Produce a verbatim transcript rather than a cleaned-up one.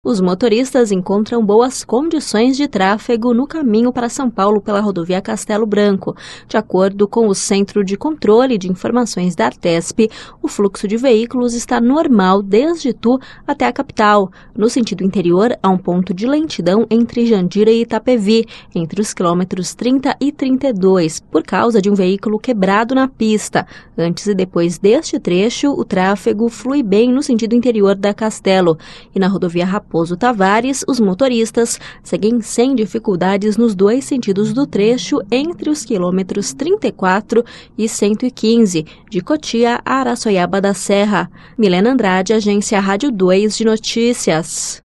Os motoristas encontram boas condições de tráfego no caminho para São Paulo pela rodovia Castelo Branco. De acordo com o Centro de Controle de Informações da Artesp, o fluxo de veículos está normal desde Itu até a capital. No sentido interior, há um ponto de lentidão entre Jandira e Itapevi, entre os quilômetros trinta e trinta e dois, por causa de um veículo quebrado na pista. Antes e depois deste trecho, o tráfego flui bem no sentido interior da Castelo. E na rodovia Raposo Tavares, os motoristas seguem sem dificuldades nos dois sentidos do trecho entre os quilômetros trinta e quatro e cento e quinze, de Cotia a Araçoiaba da Serra. Milena Andrade, Agência Rádio dois de Notícias.